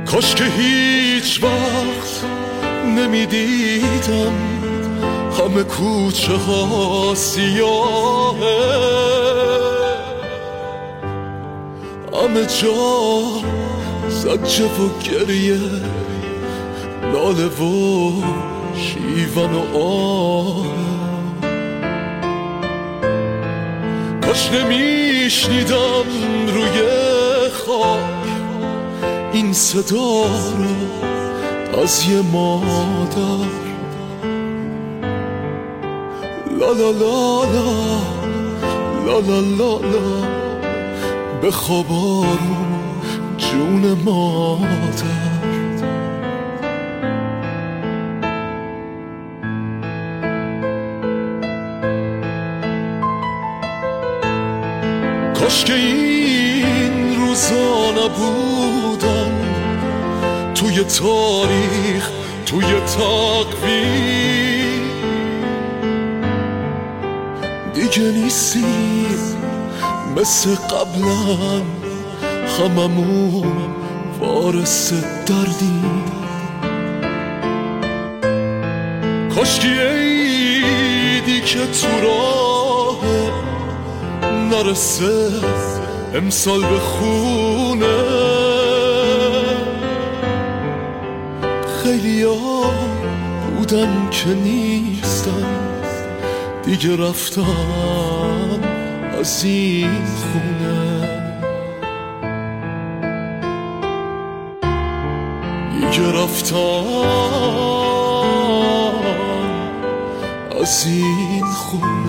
کاش که هیچ وقت نمیدیدم همه کوچه ها سیاهه، همه جا زجه و گریه، لاله و شیون و آه. کاش نمیشنیدم روی خاک این صدا رو از یه مادر. لا لا لا لا لا لا لا لا بخواب آروم جون مادر. کاش که این روزا نبودن توی تاریخ، توی تقویم. دیگه نیستیم مثل قبلا هممون وارث دردیم. کاش که عیدی که تو راه نرسه امسال به خونه. خیلی ها بودن که نیستن دیگه، رفتن از این خونه. دیگه رفتن از این خونه.